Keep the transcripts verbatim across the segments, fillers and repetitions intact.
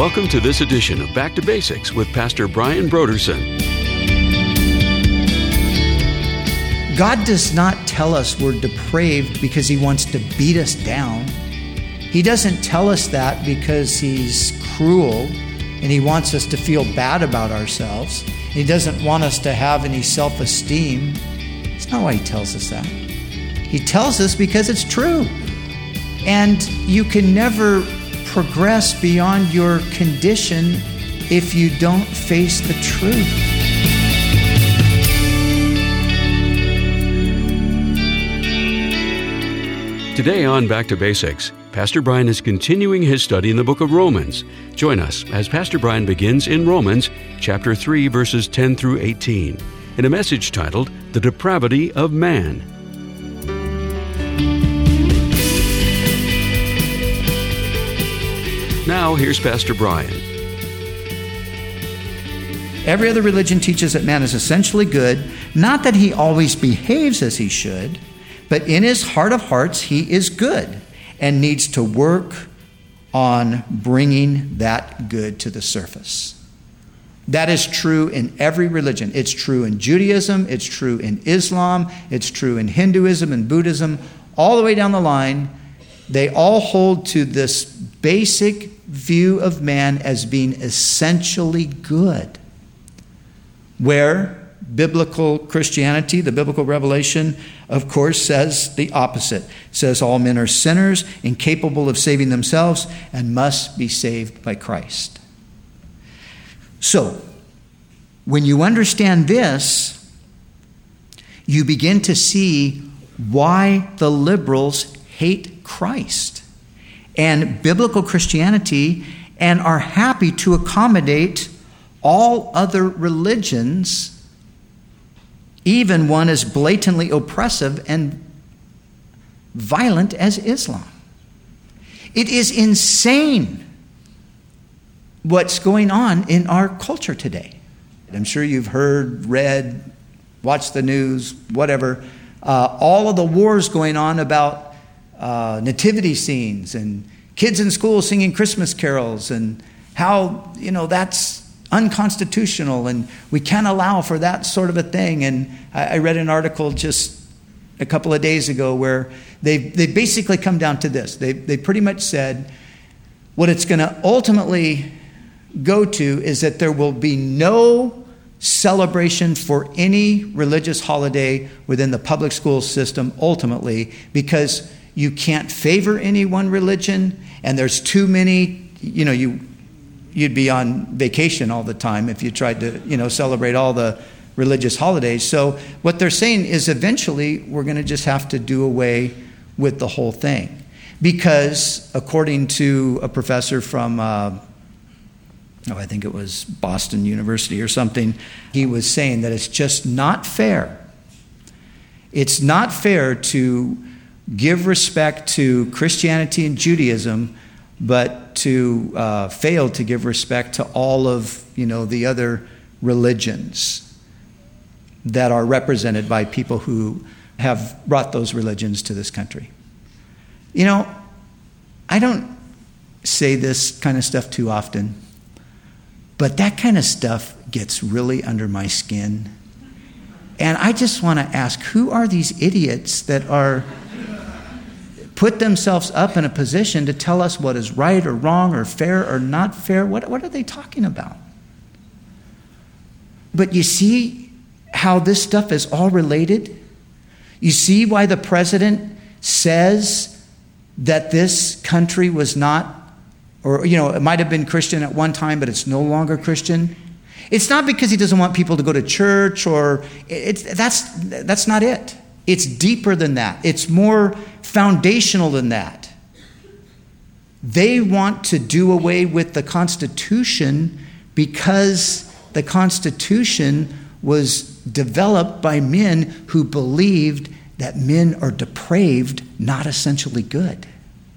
Welcome to this edition of Back to Basics with Pastor Brian Brodersen. God does not tell us we're depraved because He wants to beat us down. He doesn't tell us that because He's cruel and He wants us to feel bad about ourselves. He doesn't want us to have any self-esteem. That's not why He tells us that. He tells us because it's true. And you can never progress beyond your condition if you don't face the truth. Today on Back to Basics, Pastor Brian is continuing his study in the book of Romans. Join us as Pastor Brian begins in Romans chapter three, verses ten through eighteen, in a message titled, The Depravity of Man. Now, here's Pastor Brian. Every other religion teaches that man is essentially good, not that he always behaves as he should, but in his heart of hearts, he is good and needs to work on bringing that good to the surface. That is true in every religion. It's true in Judaism, it's true in Islam, it's true in Hinduism and Buddhism, all the way down the line. They all hold to this basic view of man as being essentially good, where biblical Christianity, the biblical revelation, of course, says the opposite. It says all men are sinners, incapable of saving themselves, and must be saved by Christ. So, when you understand this, you begin to see why the liberals hate Christ and biblical Christianity and are happy to accommodate all other religions, even one as blatantly oppressive and violent as Islam. It is insane what's going on in our culture today. I'm sure you've heard, read, watched the news, whatever, uh, all of the wars going on about uh, nativity scenes and kids in school singing Christmas carols and how, you know, that's unconstitutional, and we can't allow for that sort of a thing. And I, I read an article just a couple of days ago where they they basically come down to this. They they pretty much said what it's going to ultimately go to is that there will be no celebration for any religious holiday within the public school system ultimately, because you can't favor any one religion, and there's too many, you know, you You'd be on vacation all the time if you tried to, you know, celebrate all the religious holidays. So what they're saying is eventually we're going to just have to do away with the whole thing. Because according to a professor from, uh, oh, I think it was Boston University or something, he was saying that it's just not fair. It's not fair to give respect to Christianity and Judaism, but to uh, fail to give respect to all of, you know, the other religions that are represented by people who have brought those religions to this country. You know, I don't say this kind of stuff too often, but that kind of stuff gets really under my skin. And I just want to ask, who are these idiots that are put themselves up in a position to tell us what is right or wrong or fair or not fair? What, what are they talking about? But you see how this stuff is all related? You see why the president says that this country was not, or, you know, it might have been Christian at one time, but it's no longer Christian? It's not because he doesn't want people to go to church, or it's that's that's not it. It's deeper than that. It's more foundational than that. They want to do away with the Constitution because the Constitution was developed by men who believed that men are depraved, not essentially good.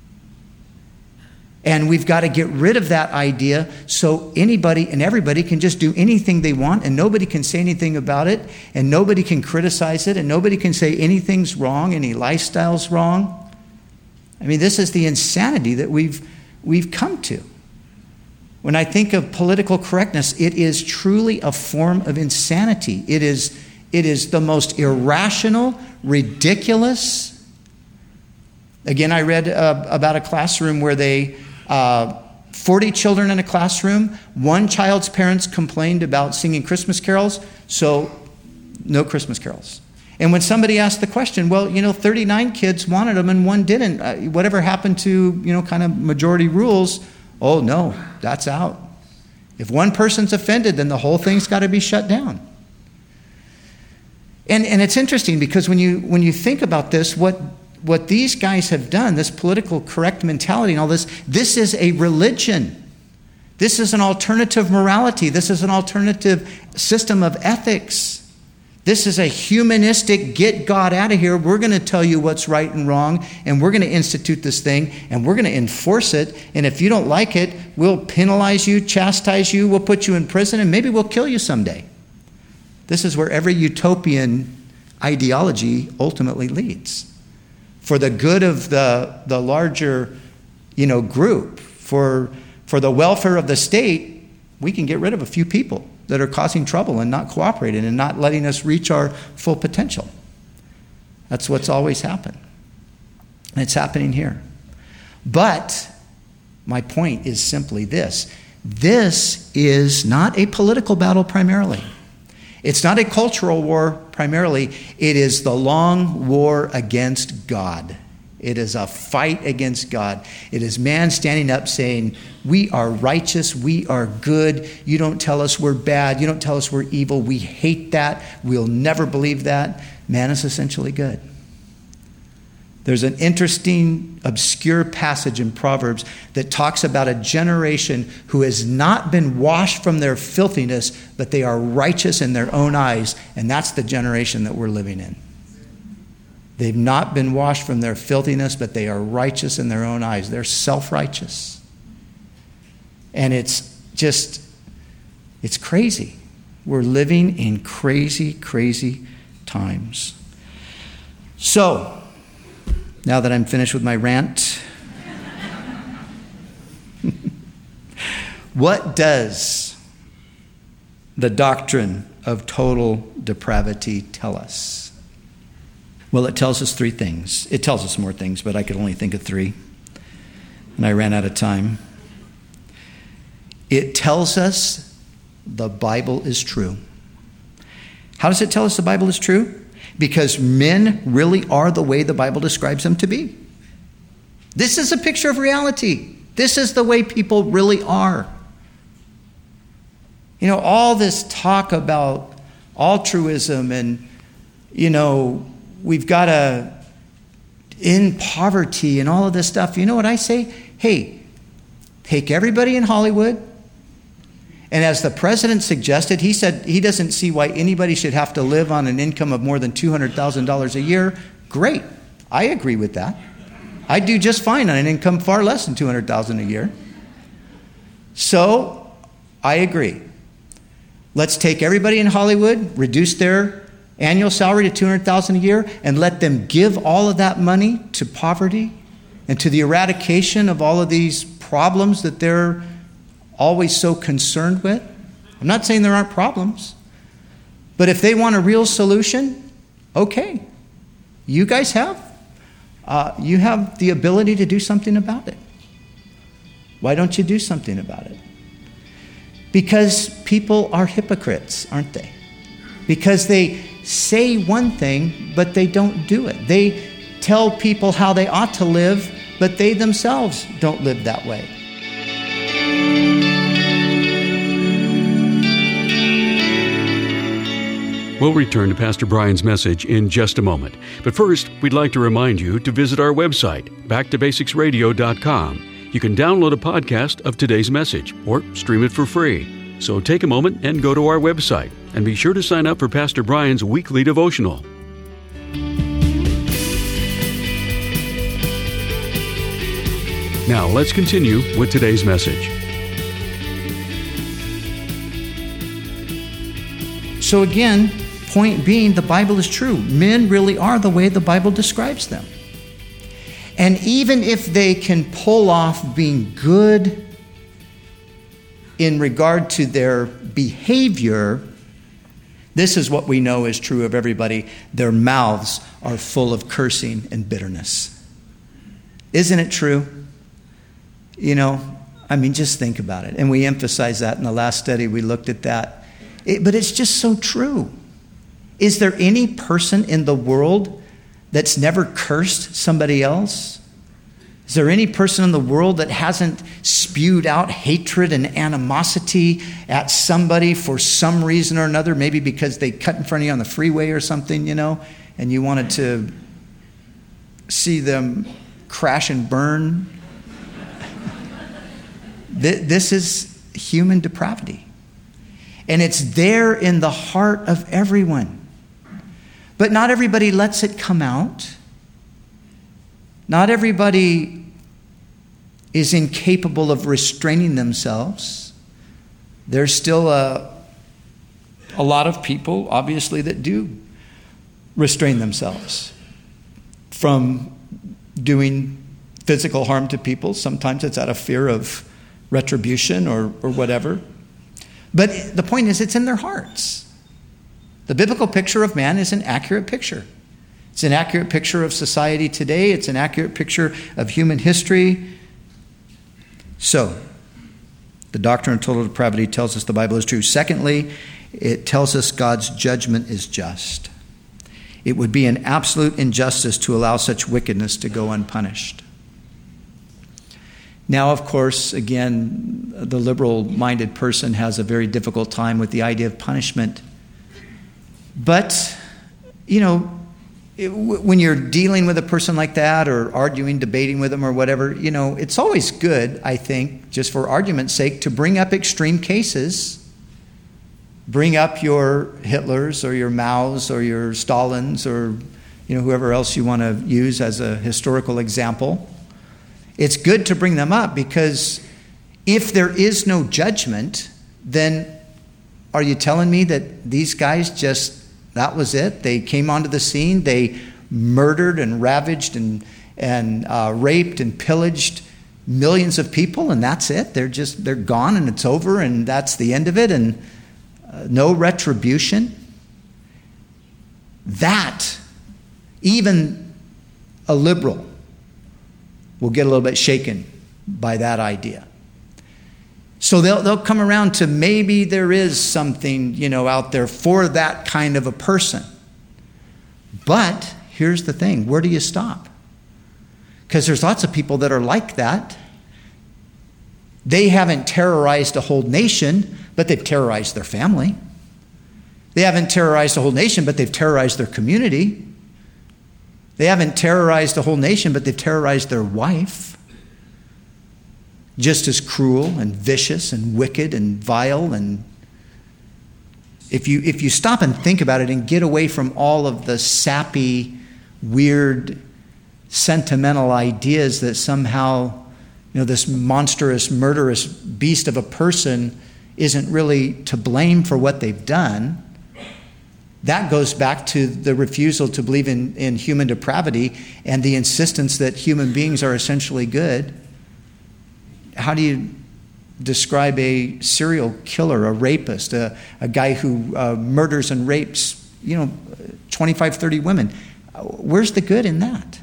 And we've got to get rid of that idea so anybody and everybody can just do anything they want, and nobody can say anything about it, and nobody can criticize it, and nobody can say anything's wrong, any lifestyle's wrong. I mean, this is the insanity that we've we've come to. When I think of political correctness, it is truly a form of insanity. It is, it is the most irrational, ridiculous. Again, I read uh, about a classroom where they, uh, forty children in a classroom, one child's parents complained about singing Christmas carols, so no Christmas carols. And when somebody asked the question, well, you know, thirty-nine kids wanted them and one didn't. Uh, whatever happened to, you know, kind of majority rules? Oh, no, that's out. If one person's offended, then the whole thing's got to be shut down. And and it's interesting because when you when you think about this, what what these guys have done, this political correct mentality and all this, this is a religion. This is an alternative morality. This is an alternative system of ethics. This is a humanistic, get God out of here. We're going to tell you what's right and wrong, and we're going to institute this thing, and we're going to enforce it. And if you don't like it, we'll penalize you, chastise you, we'll put you in prison, and maybe we'll kill you someday. This is where every utopian ideology ultimately leads. For the good of the, the larger, you know, group, for, for the welfare of the state, we can get rid of a few people that are causing trouble and not cooperating and not letting us reach our full potential. That's what's always happened. And it's happening here. But my point is simply this. This is not a political battle primarily. It's not a cultural war primarily. It is the long war against God. It is a fight against God. It is man standing up saying, we are righteous, we are good. You don't tell us we're bad. You don't tell us we're evil. We hate that. We'll never believe that. Man is essentially good. There's an interesting, obscure passage in Proverbs that talks about a generation who has not been washed from their filthiness, but they are righteous in their own eyes. And that's the generation that we're living in. They've not been washed from their filthiness, but they are righteous in their own eyes. They're self-righteous. And it's just, it's crazy. We're living in crazy, crazy times. So, now that I'm finished with my rant, what does the doctrine of total depravity tell us? Well, it tells us three things. It tells us more things, but I could only think of three. And I ran out of time. It tells us the Bible is true. How does it tell us the Bible is true? Because men really are the way the Bible describes them to be. This is a picture of reality. This is the way people really are. You know, all this talk about altruism and, you know, we've got to end poverty and all of this stuff. You know what I say? Hey, take everybody in Hollywood. And as the president suggested, he said he doesn't see why anybody should have to live on an income of more than two hundred thousand dollars a year. Great. I agree with that. I do just fine on an income far less than two hundred thousand dollars a year. So, I agree. Let's take everybody in Hollywood, reduce their annual salary to two hundred thousand dollars a year, and let them give all of that money to poverty and to the eradication of all of these problems that they're always so concerned with. I'm not saying there aren't problems, but if they want a real solution, okay. You guys have. Uh, you have the ability to do something about it. Why don't you do something about it? Because people are hypocrites, aren't they? Because they say one thing, but they don't do it. They tell people how they ought to live, but they themselves don't live that way. We'll return to Pastor Brian's message in just a moment. But first, we'd like to remind you to visit our website, back to basics radio dot com. You can download a podcast of today's message or stream it for free. So take a moment and go to our website. And be sure to sign up for Pastor Brian's weekly devotional. Now, let's continue with today's message. So again, point being, the Bible is true. Men really are the way the Bible describes them. And even if they can pull off being good in regard to their behavior, this is what we know is true of everybody. Their mouths are full of cursing and bitterness. Isn't it true? You know, I mean, just think about it. And we emphasized that in the last study. We looked at that. It, but it's just so true. Is there any person in the world that's never cursed somebody else? Is there any person in the world that hasn't spewed out hatred and animosity at somebody for some reason or another? Maybe because they cut in front of you on the freeway or something, you know, and you wanted to see them crash and burn. This is human depravity. And it's there in the heart of everyone. But not everybody lets it come out. Not everybody is incapable of restraining themselves. There's still a, a lot of people, obviously, that do restrain themselves from doing physical harm to people. Sometimes it's out of fear of retribution or, or whatever. But the point is, it's in their hearts. The biblical picture of man is an accurate picture. It's an accurate picture of society today. It's an accurate picture of human history. So, the doctrine of total depravity tells us the Bible is true. Secondly, it tells us God's judgment is just. It would be an absolute injustice to allow such wickedness to go unpunished. Now, of course, again, the liberal-minded person has a very difficult time with the idea of punishment. But, you know, it, when you're dealing with a person like that or arguing, debating with them or whatever, you know, it's always good, I think, just for argument's sake, to bring up extreme cases. Bring up your Hitlers or your Maos or your Stalins or, you know, whoever else you want to use as a historical example. It's good to bring them up because if there is no judgment, then are you telling me that these guys just, that was it? They came onto the scene, they murdered and ravaged and, and uh, raped and pillaged millions of people, and that's it? They're just, they're gone and it's over and that's the end of it and uh, no retribution? That, even a liberal will get a little bit shaken by that idea. So they'll they'll come around to maybe there is something, you know, out there for that kind of a person. But here's the thing, where do you stop? Because there's lots of people that are like that. They haven't terrorized a whole nation, but they've terrorized their family. They haven't terrorized a whole nation, but they've terrorized their community. They haven't terrorized a whole nation, but they've terrorized their wife. Just as cruel and vicious and wicked and vile. And if you if you stop and think about it and get away from all of the sappy, weird, sentimental ideas that somehow, you know, this monstrous, murderous beast of a person isn't really to blame for what they've done. That goes back to the refusal to believe in, in human depravity and the insistence that human beings are essentially good. How do you describe a serial killer, a rapist, a, a guy who uh, murders and rapes, you know, twenty-five, thirty women? Where's the good in that?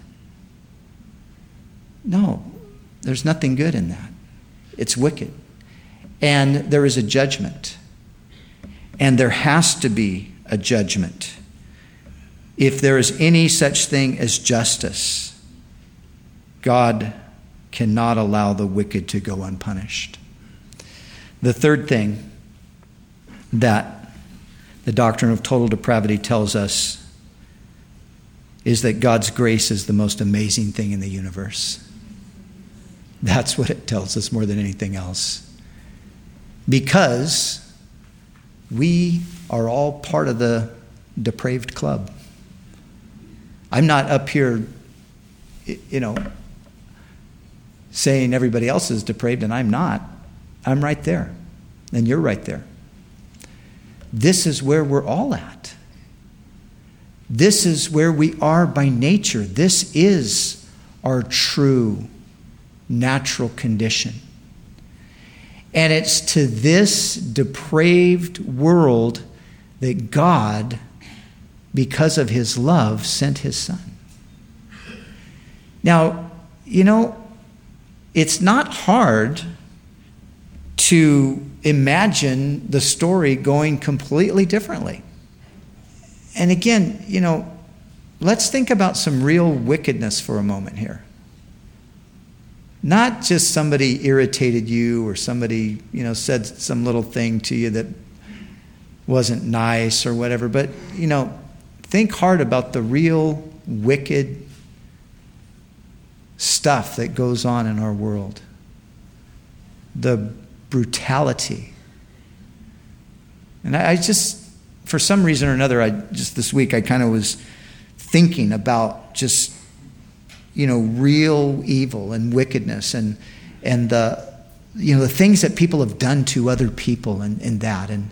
No, there's nothing good in that. It's wicked. And there is a judgment. And there has to be a judgment. If there is any such thing as justice, God cannot allow the wicked to go unpunished. The third thing that the doctrine of total depravity tells us is that God's grace is the most amazing thing in the universe. That's what it tells us more than anything else. Because we are all part of the depraved club. I'm not up here, you know, saying everybody else is depraved and I'm not. I'm right there. And you're right there. This is where we're all at. This is where we are by nature. This is our true natural condition. And it's to this depraved world that God, because of his love, sent his son. Now, you know, it's not hard to imagine the story going completely differently. And again, you know, let's think about some real wickedness for a moment here. Not just somebody irritated you or somebody, you know, said some little thing to you that wasn't nice or whatever, but, you know, think hard about the real wicked stuff that goes on in our world. The brutality. And I, I just, for some reason or another, I just this week I kind of was thinking about just, you know, real evil and wickedness and and the, you know, the things that people have done to other people and, and that. And,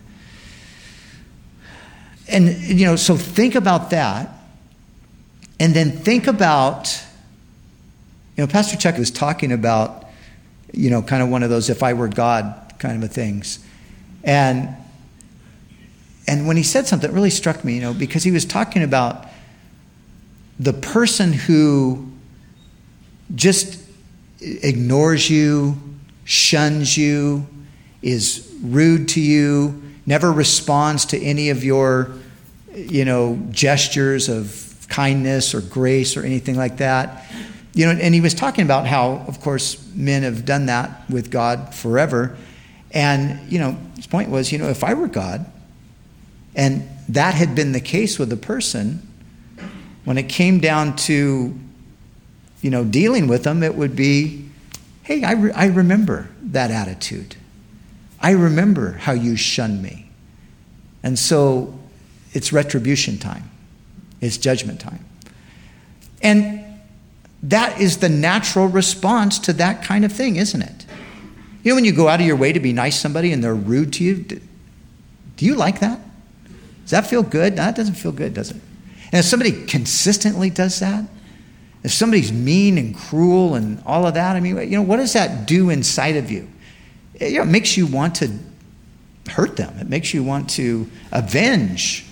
and, you know, so think about that. And then think about, you know, Pastor Chuck was talking about, you know, kind of one of those if I were God kind of a things. And, and when he said something, it really struck me, you know, because he was talking about the person who just ignores you, shuns you, is rude to you, never responds to any of your, you know, gestures of kindness or grace or anything like that. You know, and he was talking about how, of course, men have done that with God forever. And, you know, his point was, you know, if I were God and that had been the case with a person, when it came down to, you know, dealing with them, it would be, hey, I, re- I remember that attitude. I remember how you shunned me. And so it's retribution time. It's judgment time. And that is the natural response to that kind of thing, isn't it? You know, when you go out of your way to be nice to somebody and they're rude to you, do you like that? Does that feel good? No, that doesn't feel good, does it? And if somebody consistently does that, if somebody's mean and cruel and all of that, I mean, you know, what does that do inside of you? You know, it makes you want to hurt them. It makes you want to avenge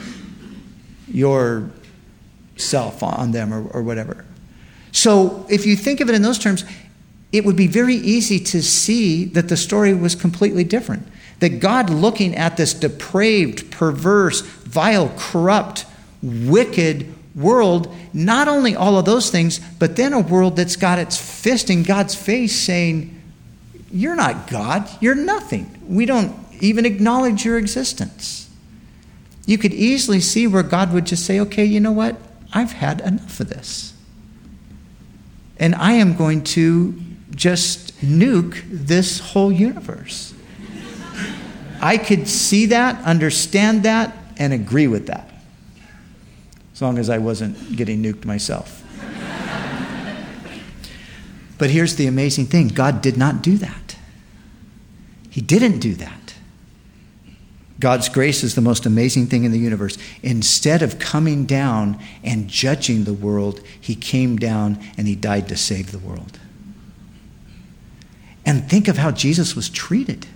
yourself on them or, or whatever. So if you think of it in those terms, it would be very easy to see that the story was completely different. That God, looking at this depraved, perverse, vile, corrupt, wicked world, not only all of those things, but then a world that's got its fist in God's face saying, you're not God, you're nothing. We don't even acknowledge your existence. You could easily see where God would just say, okay, you know what? I've had enough of this. And I am going to just nuke this whole universe. I could see that, understand that, and agree with that. As long as I wasn't getting nuked myself. But here's the amazing thing. God did not do that. He didn't do that. God's grace is the most amazing thing in the universe. Instead of coming down and judging the world, he came down and he died to save the world. And think of how Jesus was treated.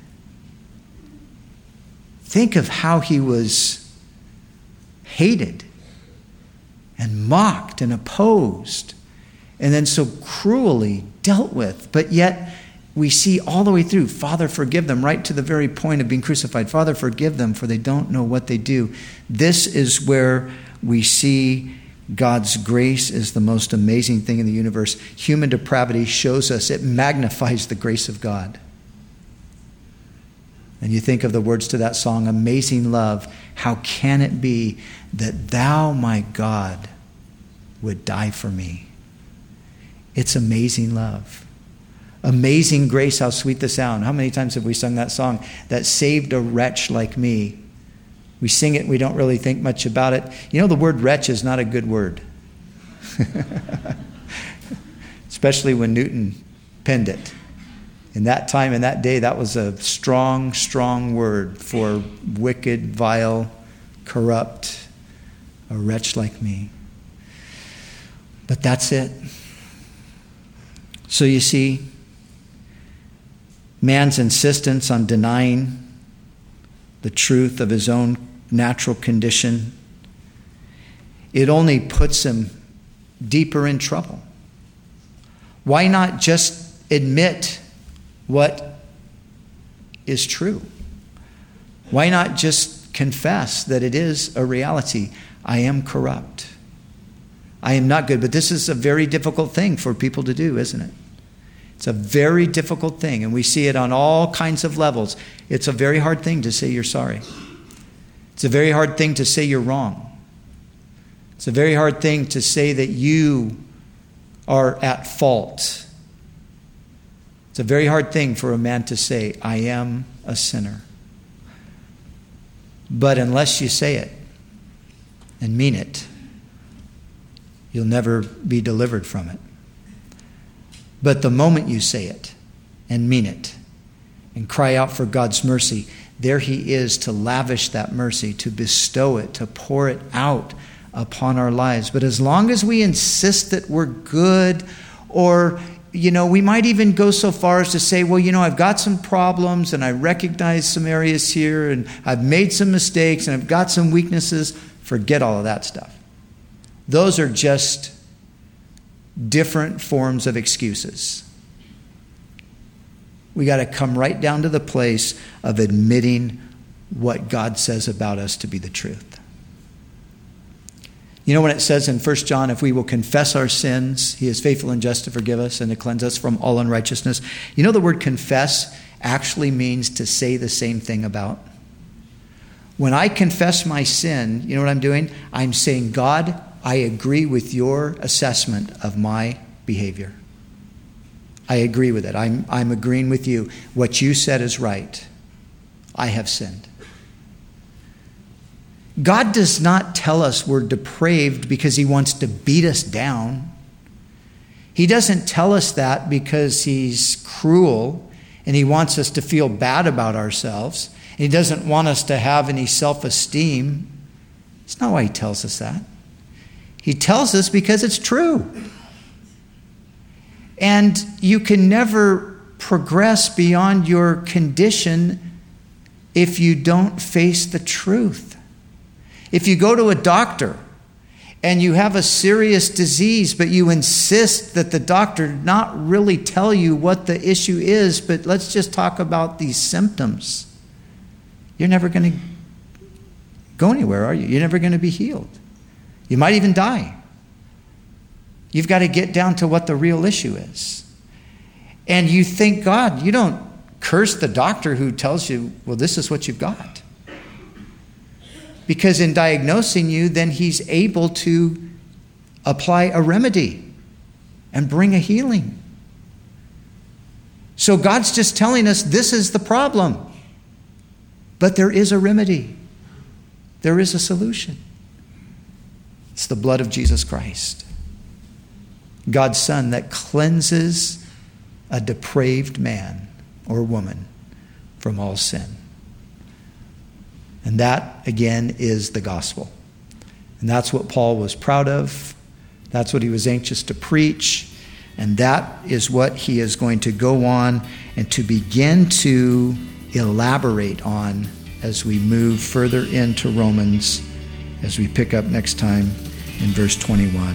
Think of how he was hated and mocked and opposed and then so cruelly dealt with. But yet we see all the way through, Father, forgive them, right to the very point of being crucified. Father, forgive them, for they don't know what they do. This is where we see God's grace is the most amazing thing in the universe. Human depravity shows us, it magnifies the grace of God. And you think of the words to that song, Amazing Love, how can it be that thou, my God, would die for me? It's amazing love. Amazing grace, how sweet the sound. How many times have we sung that song? That saved a wretch like me. We sing it, we don't really think much about it. You know, the word wretch is not a good word. Especially when Newton penned it. In that time, in that day, that was a strong, strong word for wicked, vile, corrupt, a wretch like me. But that's it. So you see, Man's insistence on denying the truth of his own natural condition, it only puts him deeper in trouble. Why not just admit what is true? Why not just confess that it is a reality? I am corrupt. I am not good. But this is a very difficult thing for people to do, isn't it? It's a very difficult thing, and we see it on all kinds of levels. It's a very hard thing to say you're sorry. It's a very hard thing to say you're wrong. It's a very hard thing to say that you are at fault. It's a very hard thing for a man to say, I am a sinner. But unless you say it and mean it, you'll never be delivered from it. But the moment you say it and mean it and cry out for God's mercy, there He is to lavish that mercy, to bestow it, to pour it out upon our lives. But as long as we insist that we're good, or, you know, we might even go so far as to say, well, you know, I've got some problems and I recognize some areas here and I've made some mistakes and I've got some weaknesses. Forget all of that stuff. Those are just different forms of excuses. We got to come right down to the place of admitting what God says about us to be the truth. You know, when it says in First John, if we will confess our sins, He is faithful and just to forgive us and to cleanse us from all unrighteousness. You know, the word confess actually means to say the same thing about. When I confess my sin, you know what I'm doing? I'm saying, God, I agree with your assessment of my behavior. I agree with it. I'm, I'm agreeing with you. What you said is right. I have sinned. God does not tell us we're depraved because He wants to beat us down. He doesn't tell us that because He's cruel and He wants us to feel bad about ourselves. He doesn't want us to have any self-esteem. It's not why He tells us that. He tells us because it's true. And you can never progress beyond your condition if you don't face the truth. If you go to a doctor and you have a serious disease, but you insist that the doctor not really tell you what the issue is, but let's just talk about these symptoms, you're never going to go anywhere, are you? You're never going to be healed. You might even die. You've got to get down to what the real issue is. And you thank God. You don't curse the doctor who tells you, well, this is what you've got. Because in diagnosing you, then he's able to apply a remedy and bring a healing. So God's just telling us this is the problem. But there is a remedy. There is a solution. It's the blood of Jesus Christ, God's Son, that cleanses a depraved man or woman from all sin. And that, again, is the gospel. And that's what Paul was proud of. That's what he was anxious to preach. And that is what he is going to go on and to begin to elaborate on as we move further into Romans, as we pick up next time in verse twenty-one.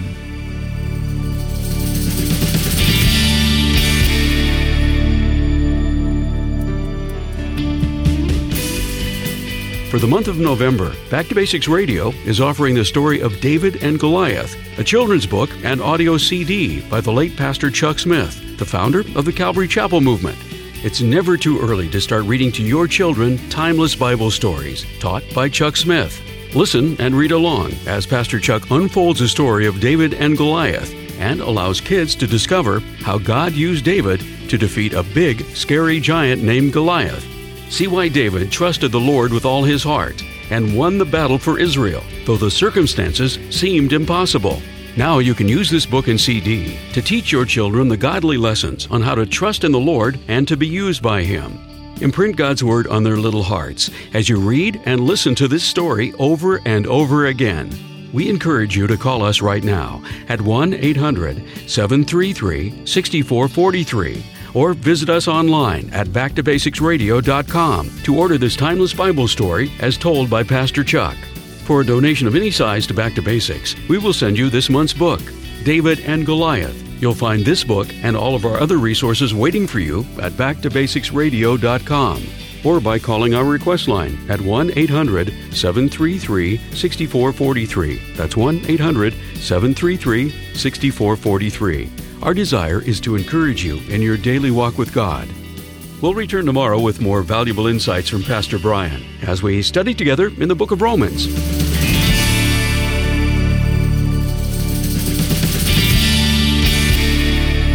For the month of November, Back to Basics Radio is offering the story of David and Goliath, a children's book and audio C D by the late Pastor Chuck Smith, the founder of the Calvary Chapel Movement. It's never too early to start reading to your children timeless Bible stories taught by Chuck Smith. Listen and read along as Pastor Chuck unfolds the story of David and Goliath and allows kids to discover how God used David to defeat a big, scary giant named Goliath. See why David trusted the Lord with all his heart and won the battle for Israel, though the circumstances seemed impossible. Now you can use this book and C D to teach your children the godly lessons on how to trust in the Lord and to be used by Him. Imprint God's Word on their little hearts as you read and listen to this story over and over again. We encourage you to call us right now at one eight hundred seven three three six four four three or visit us online at back to basics radio dot com to order this timeless Bible story as told by Pastor Chuck. For a donation of any size to Back to Basics, we will send you this month's book, David and Goliath. You'll find this book and all of our other resources waiting for you at back to basics radio dot com or by calling our request line at one eight hundred seven three three six four four three. That's one eight hundred seven three three six four four three. Our desire is to encourage you in your daily walk with God. We'll return tomorrow with more valuable insights from Pastor Brian as we study together in the book of Romans.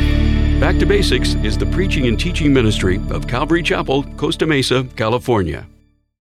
Back to Basics is the preaching and teaching ministry of Calvary Chapel, Costa Mesa, California.